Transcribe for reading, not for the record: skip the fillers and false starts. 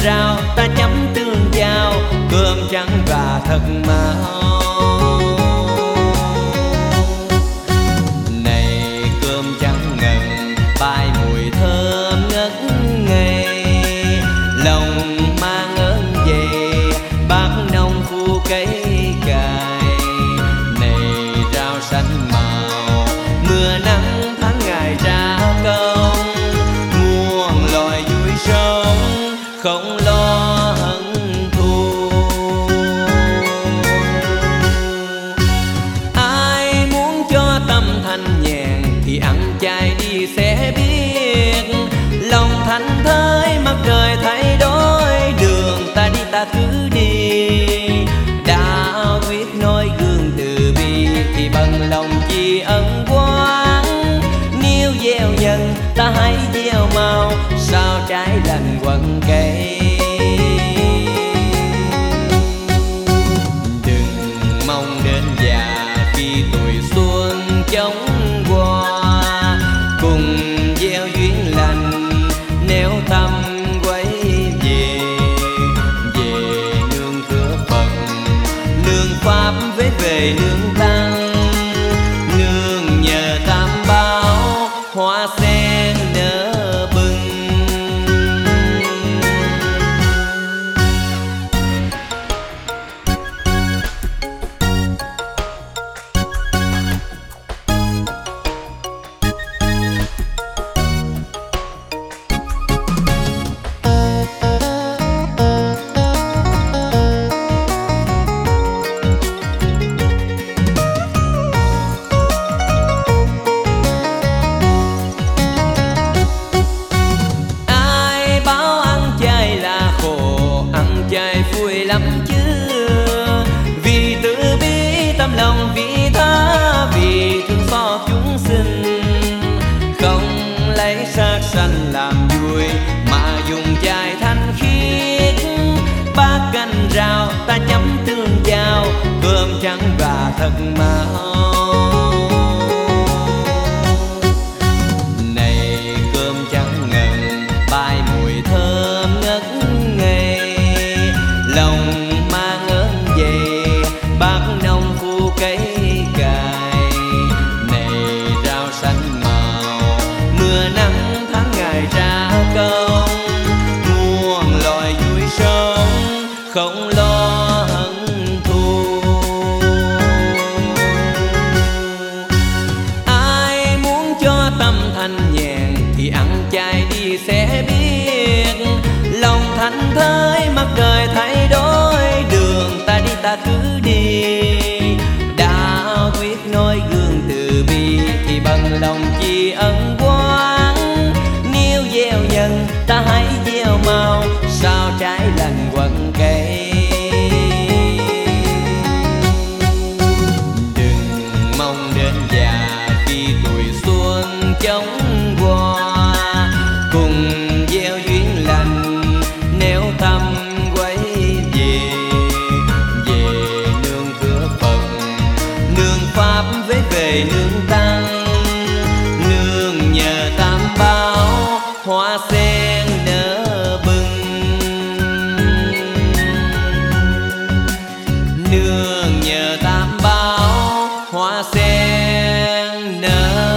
rào ta chấm tương giao, cơm trắng và thật mau. Này cơm trắng ngần bay mùi thơm ngất ngây, lòng mang ơn về bác nông phu cây cài. Này rau xanh màu mưa nắng tháng ngày ra công, muôn loài vui sống không lo hận thù. Ai muốn cho tâm thanh nhàn thì ăn chay đi sẽ biết, lòng thành thơi mặt trời thay đổi, đường ta đi ta cứ đi. Đã quyết nói gương từ bi thì bằng lòng tri ân quán, nếu gieo nhân ta hãy gieo màu, sao trái lành quần cây. Đừng mong đến già khi tuổi xuân chóng qua, cùng gieo duyên lành nếu tâm quay về. Về nương cửa Phật nương pháp về nương tăng, nương nhờ tam bảo hoa sen nở bừng. Chay vui lắm chưa, vì từ bi tâm lòng vị tha, vì thương xót chúng sinh. Không lấy xác sanh làm vui mà dùng chay thanh khiết, bát canh rau ta chấm tương giao, cơm trắng và thật mau. Này cơm trắng ngần bay mùi thơm ngất ngây, lòng mang ơn về bác nông phu cây cài. Này rau xanh màu mưa nắng tháng ngày ra công, muôn loài vui sống không lo hận thù. Ai muốn cho tâm thanh nhàn thì ăn chay đi sẽ biết, lòng thành thơi mặt trời thay đổi, đường ta đi ta cứ đi. Đã quyết nói gương từ bi thì bằng lòng tri ân quán, nếu gieo nhân ta hãy gieo màu, sao trái lành quần cây. Đừng mong đến già khi tuổi xuân chóng qua, cùng gieo duyên lành nếu tâm quay về. Về nương cửa Phật nương pháp về nương tăng, nương nhờ tam bảo hoa sen nở bừng. Nương nhờ tam bảo hoa sen nở